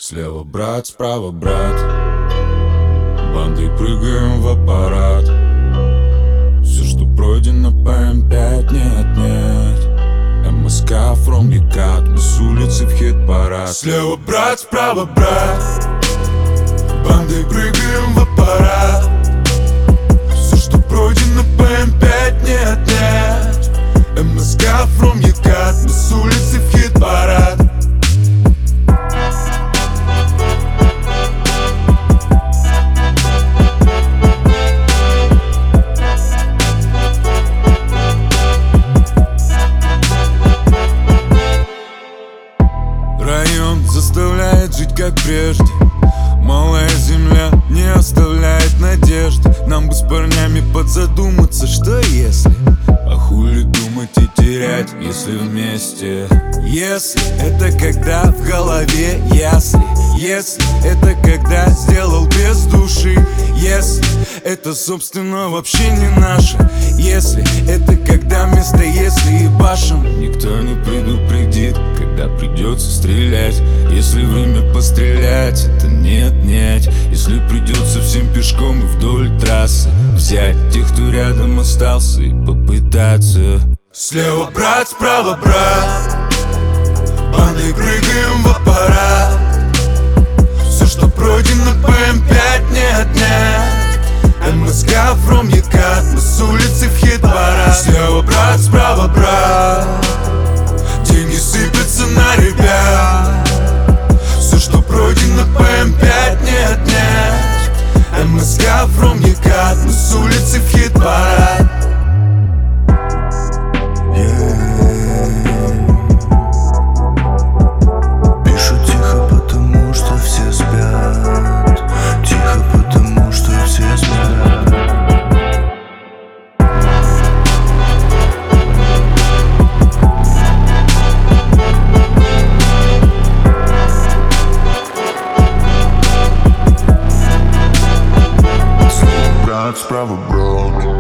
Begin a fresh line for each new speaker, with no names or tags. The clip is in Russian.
Слева брат, справа брат, бандой прыгаем в аппарат. Все, что пройдено по М5, нет. МСК from Екат, мы с улицы в хит-парад. Слева брат, справа брат, бандой прыгаем в аппарат. Все, что пройдено по М5, нет. МСК from Екат, мы с улицы в хит-парад. Район заставляет жить как прежде. Малая земля не оставляет надежды. Нам бы с парнями подзадуматься, что если? А хули думать и терять, если вместе? Если это когда в голове ясли, если это когда сделал без души, если это собственно вообще не наше, если это когда вместо если ебашим. Никто не предупредит, когда придется стрелять. Если время пострелять, это не отнять. Если придется всем пешком и вдоль трассы взять тех, кто рядом остался, и попытаться. Слева брат, справа брат, бандой прыгаем в аппарат. Все, что пройдено по М5, не отнять. МСК from Екат, мы с улицы в хит-парад. Слева брат, справа брат, деньги сыпятся на ребят. Все, что пройдено по М5, не отнять. МСК from Екат, мы с улицы в хит-парад.
Пишу тихо, потому что все спят. Тихо, потому что все спят. Слева брат, справа брат,